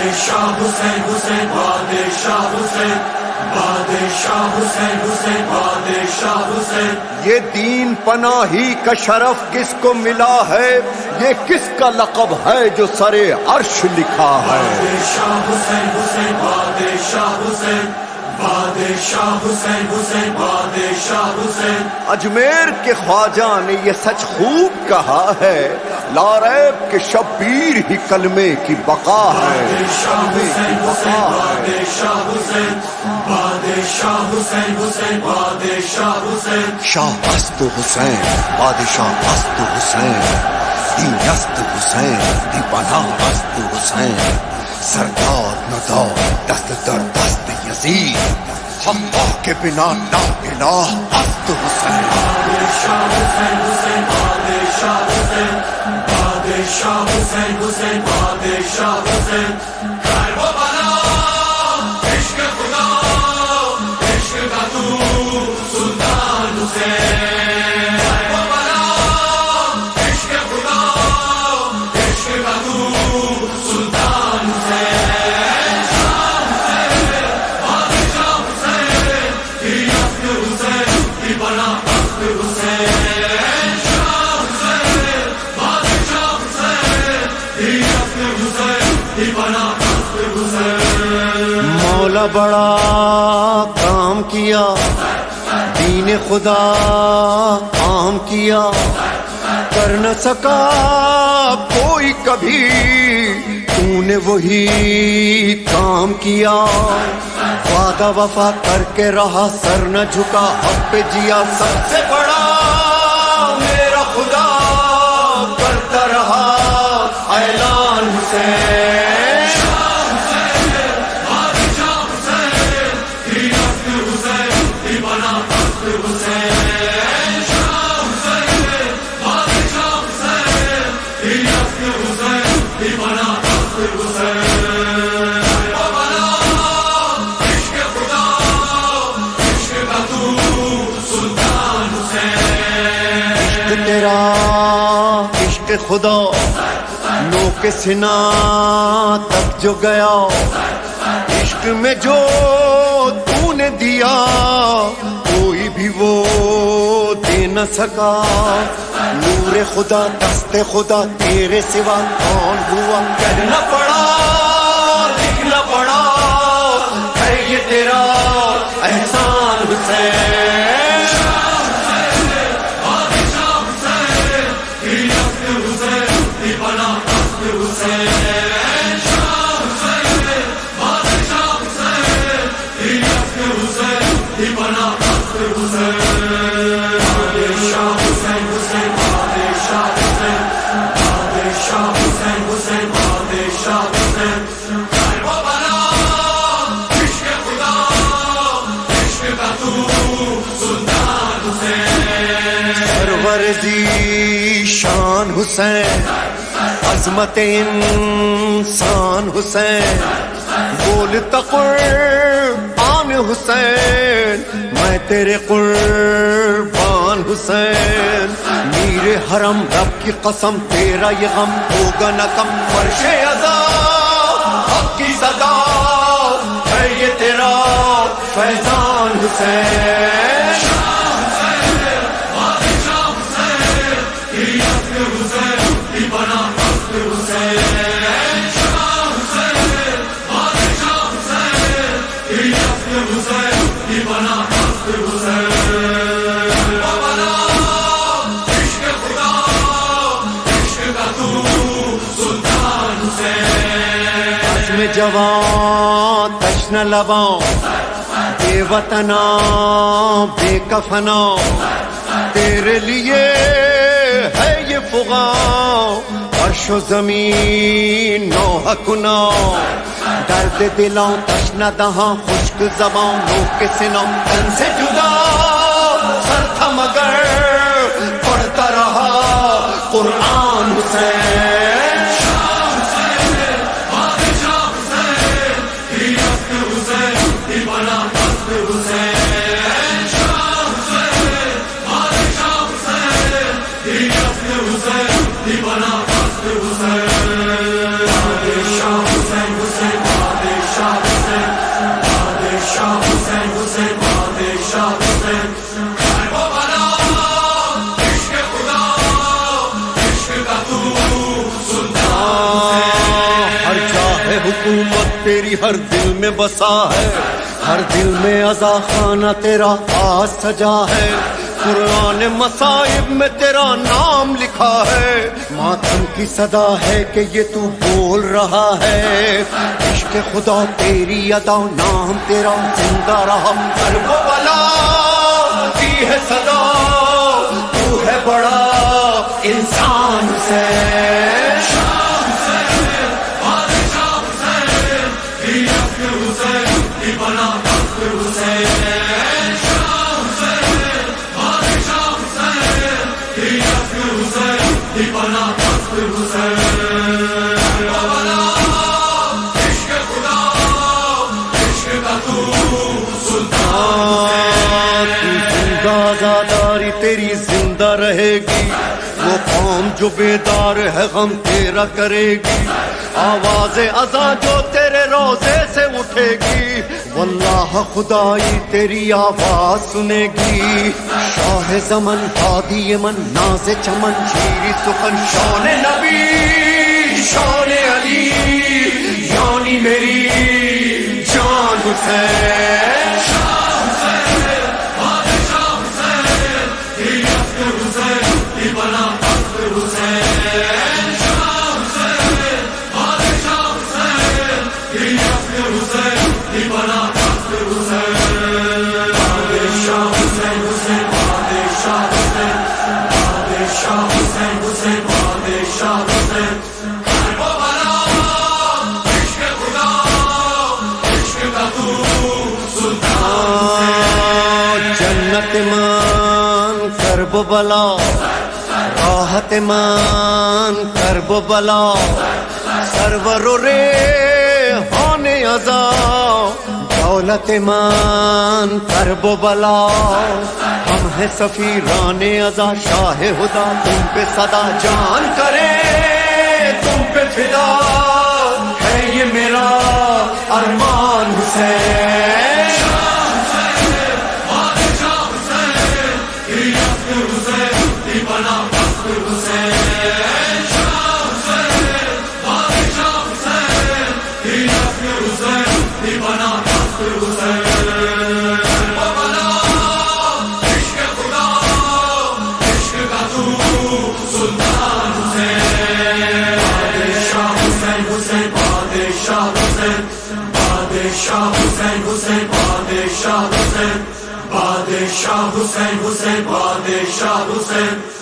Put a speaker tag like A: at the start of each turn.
A: بادشاہ حسین حسین بادشاہ حسین بادشاہ حسین حسین بادشاہ حسین.
B: یہ دین پناہی کا شرف کس کو ملا ہے؟ یہ کس کا لقب ہے جو سرے عرش لکھا ہے؟
A: بادشاہ حسین حسین بادشاہ حسین بادشاہ حسین حسین بادشاہ حسین.
B: اجمیر کے خواجہ نے یہ سچ خوب کہا ہے، لا ریب کہ شبیر ہی کلمے کی بقا ہے.
A: بادشاہ حسین حسین بادشاہ حسین بادشاہ حسین حسین بادشاہ حسین.
B: شاہ است حسین بادشاہ است حسین، دین است حسین دی بنا است حسین. سردار ندا دست در دست یزید، اللہ کے بنا لا الہ است حسین.
A: بادشاہ حسین حسین بادشاہ حسین بادشاہ حسین حسین بادشاہ حسین. خیر و بلا عشق خدا عشق کا تو سلطان حسین. خیر و بلا عشق خدا عشق کا تو سلطان حسین. شاہ حسین بادشاہ حسین دی است حسین دی بنا است حسین. شاہ حسین بادشاہ حسین دی است حسین دی بنا است حسین.
B: مولا بڑا کام کیا، دین خدا عام کیا، کر نہ سکا کوئی کبھی، تو نے وہی کام کیا. وعدہ وفا کر کے رہا، سر نہ جھکا، حق پہ جیا. سب سے بڑا میرا خدا کرتا رہا اعلان حسین. تیرا عشق خدا نو کے سنا تک جو گیا، عشق میں جو تو نے دیا کوئی بھی وہ دے نہ سکا. نور خدا دست خدا تیرے سوا کون ہوا، کہنا پڑا لکھنا پڑا ہے یہ تیرا احسان حسین. شان حسین عظمت انسان حسین، بولتا قربان حسین میں تیرے قربان حسین. میر حرم رب کی قسم تیرا یہ غم ہوگا نہ کم. فرش ازا حق کی صدا ہے یہ تیرا فیضان حسین. میں جوان تشن لباں بے وطنا بے کفنا، تیرے لیے ہے یہ فغاں عرش و زمین نوحہ کنا. درد دلاں تشن دہاں خشک زباں لو کے سنا، تن سے جدا سر تھا مگر پڑھتا رہا قرآن حسین.
A: Bana bastı Hüseyin, Padişah Hüseyin, Hüseyin
B: تیری ہر دل میں بسا ہے، ہر دل میں عزا خانہ تیرا آج سجا ہے، قرآن مصائب میں تیرا نام لکھا ہے، ماتم کی صدا ہے کہ یہ تو بول رہا ہے، عشق خدا تیری ادا نام تیرا زندہ رہا، کربلا کی ہے صدا تو ہے بڑا انسان سے، آزاداری تیری زندہ رہے گی، وہ قوم جو بیدار ہے غم تیرا کرے گی، آواز اذاں جو تیرے روزے سے اٹھے گی، واللہ خدائی تیری آواز سنے گی، شاہ زمن ہادی من ناز چمن شیری سخن شان نبی شان علی یعنی میری جان حسین، جنت مان کرب بلا راحت مان کرب بلا، سرور و ریحان عزا دولت مان کرب بلا، ہم ہیں سفیران عزا شاہ خدا تم پہ صدا جان کرے تم پہ فدا ہے یہ میرا ارمان حسین،
A: بادشاہ حسین حسین بادشاہ حسین